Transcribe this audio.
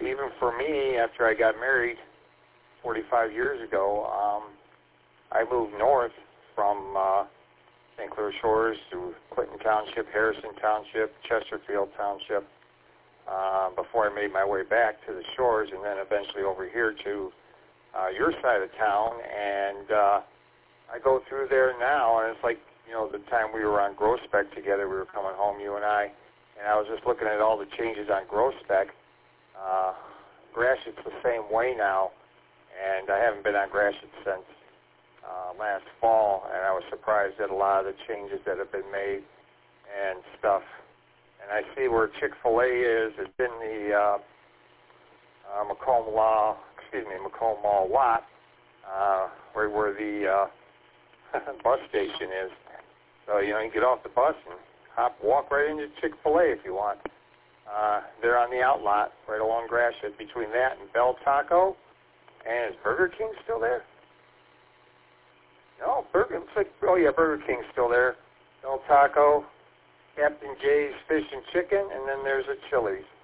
even for me, after I got married 45 years ago, I moved north from St. Clair Shores to Clinton Township, Harrison Township, Chesterfield Township, before I made my way back to the shores, and then eventually over here to your side of town. And I go through there now, and it's like, you know, the time we were on Grospec together, we were coming home, you and I was just looking at all the changes on Grospec. Gratiot's the same way now, and I haven't been on Gratiot since last fall, and I was surprised at a lot of the changes that have been made and stuff. And I see where Chick-fil-A is. It's in the Macomb Mall lot, where the bus station is. So, you know, you get off the bus and walk right into Chick-fil-A if you want. They're on the outlot right along Gratiot between that and Bell Taco. And is Burger King still there? No, Burger King's still there. Bell Taco, Captain Jay's Fish and Chicken, and then there's a Chili's.